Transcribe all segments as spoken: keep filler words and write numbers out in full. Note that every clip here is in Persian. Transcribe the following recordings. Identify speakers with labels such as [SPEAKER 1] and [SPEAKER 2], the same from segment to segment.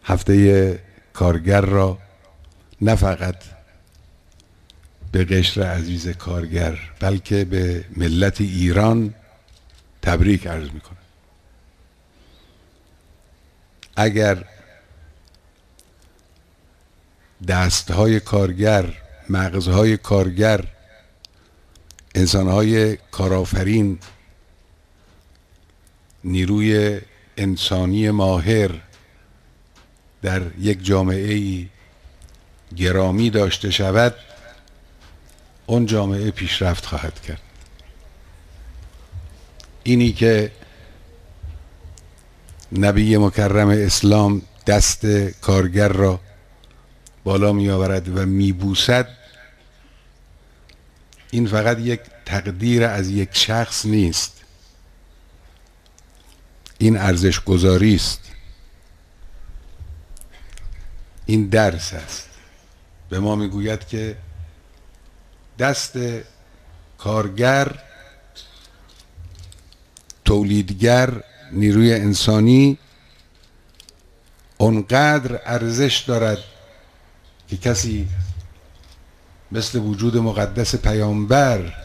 [SPEAKER 1] هفته کارگر را نه فقط به قشر عزیز کارگر بلکه به ملت ایران تبریک عرض میکنم. اگر دستهای کارگر، مغزهای کارگر، انسانهای کارآفرین، نیروی انسانی ماهر در یک جامعه گرامی داشته شود، اون جامعه پیشرفت خواهد کرد. اینی که نبی مکرم اسلام دست کارگر را بالا می آورد و می بوسد، این فقط یک تقدیر از یک شخص نیست، این ارزش گذاری است، این درس است. به ما میگوید که دست کارگر، تولیدگر، نیروی انسانی اونقدر ارزش دارد که کسی مثل وجود مقدس پیامبر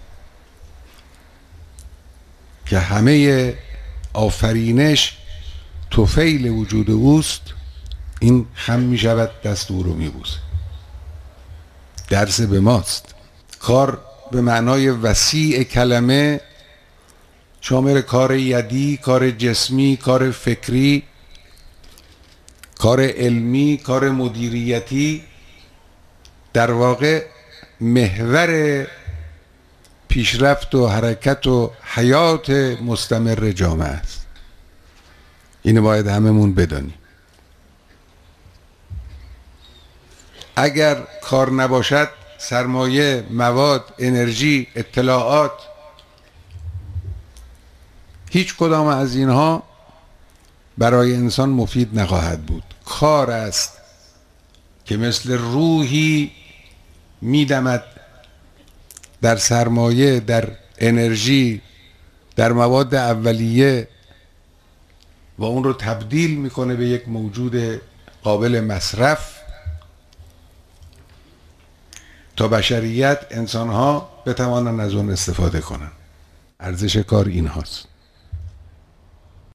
[SPEAKER 1] که همه آفرینش طفیل وجود اوست، این خم می شود دست او رو می بوسه. درس به ماست. کار به معنای وسیع کلمه شامل کار یدی، کار جسمی، کار فکری، کار علمی، کار مدیریتی، در واقع محور پیشرفت و حرکت و حیات مستمر جامعه است. اینو باید هممون بدانیم. اگر کار نباشد، سرمایه، مواد، انرژی، اطلاعات، هیچ کدام از اینها برای انسان مفید نخواهد بود. کار است که مثل روحی میدمد در سرمایه، در انرژی، در مواد اولیه و اون رو تبدیل میکنه به یک موجود قابل مصرف تا بشریت، انسانها بتوانند از اون استفاده کنند. ارزش کار این هاست.